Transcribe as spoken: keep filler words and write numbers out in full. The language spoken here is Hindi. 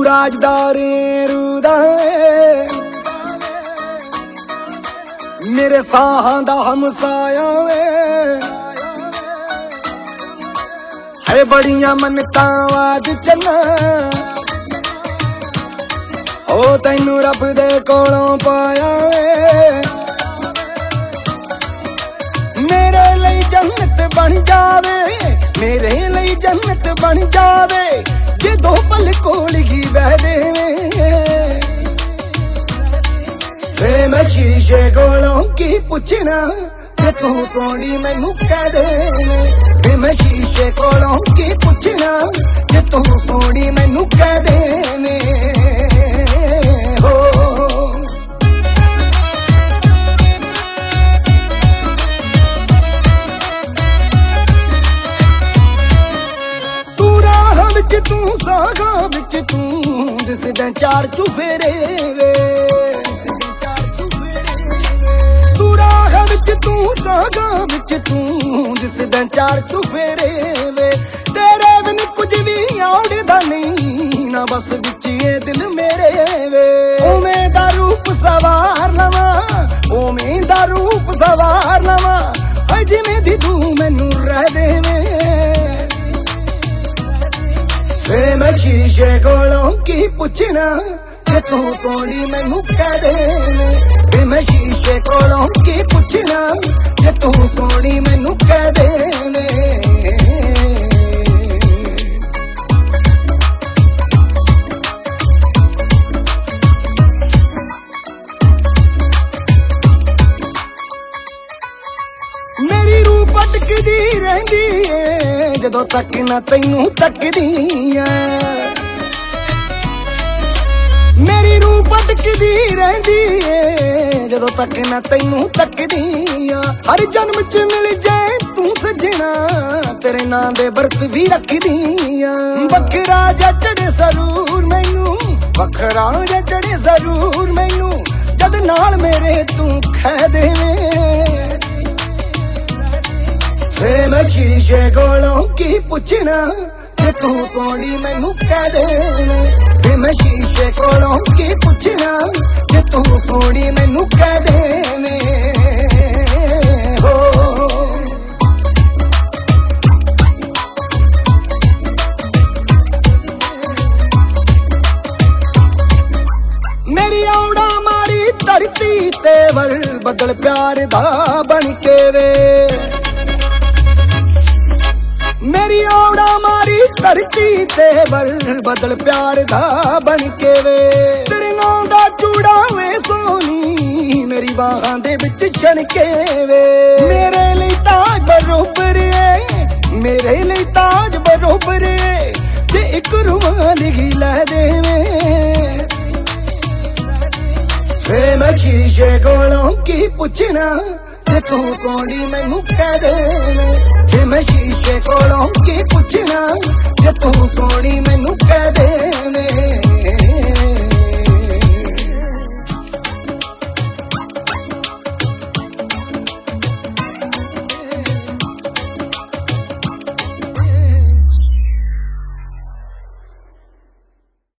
राजदारे रूदा मेरे साहां दा हमसाया वे है बड़ियां मनतां वाद चन्ना ओ तैनू रब दे कोलों पाया वे मेरे लिए जन्नत बन जावे मेरे लिए जन्नत बन जावे जे दो पल कोल ही बह देवे वे मैं शीशे कोलों की पुछना जे तू सोनी मैनू कह देवे वे मैं शीशे कोलों की पुछना जे तू सोनी मैनू कह देवे हो तू सागा बिच तू दिसदा चार चुफेरे वे तू राह बिच तू सागा बिच तू दिसदा चार चुफेरे वे तेरे बिन कुछ भी आउड़दा नहीं ना बस बिच ये दिल मेरे वे ओवें दा रूप सवार लवा ओवें दा रूप सवार लवा है जिवें दी तू मैनू रह देवे वे मैं शीशे कोलों की पुछना जे तू सोनी मैनू कह देवे वे मैं शीशे कोलों की पुछना जे तू सोनी मैनू कह देवे मेरी रूह भटकदी रहिंदी है जदों तक ना तैनू तकदी मेरी रूह भटकदी रहिंदी है जदों तक ना तैनू तकदी हर जन्म च मिल जाए तू सजना तेरे नां दे बरत भी रखदी बखरा जा चढ़े जरूर मैनू बखरा जा चढ़े जरूर मैनू जद नाल मेरे तू खह देवे वे मैं शीशे कोलों की पुछना जे तू सोनी मैनू कह देवे वे मैं शीशे कोलों की पुछना जे तू सोनी मैनू कह देवे हो मेरी औड़ा मारी धरती ते वल बदल प्यार दा बन के वे मेरी औड़ा मारी धरती ते बल बदल प्यार दा बन के वे तेरे नां दा चूड़ा वे सोनी मेरी बाहां दे विच छणके वे मेरे लिए ताज बरोबर है मेरे लिए ताज बरोबर है ते इक रुमाल ही लै देवे वे मैं शीशे कोलों की पुछना जे तू सोनी मैनू कह देवे वे मैं शीशे कोलों की पुछना जे तू सोनी मैनू कह देवे।